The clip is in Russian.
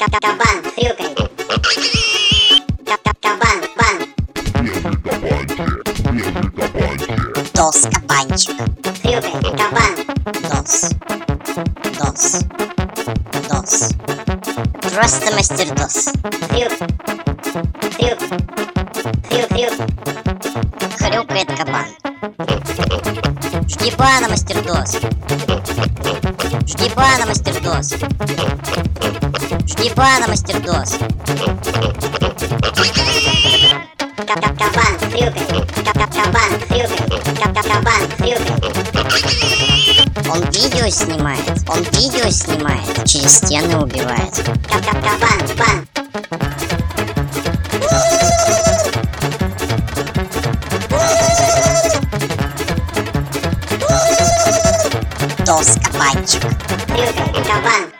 Кабан, хрюкай. Кабан, бан. Дос, кабанчик. Хрюкай, кабан. Дос. Дос. Дос. Просто мастер Дос. Хрюк. Хрюк. Хрюк, хрюк. Хрюкает кабан. Жди бана, мастер Дос. Жди бана, мастер Дос. Жди бана, мастер Дос. Кабан, хрюкай. Кабан, хрюкай. Кабан, хрюкай. Он видео снимает. Он видео снимает. Через стены убивает. Кабан, бан. Дос, кабанчик. Хрюкай, кабан.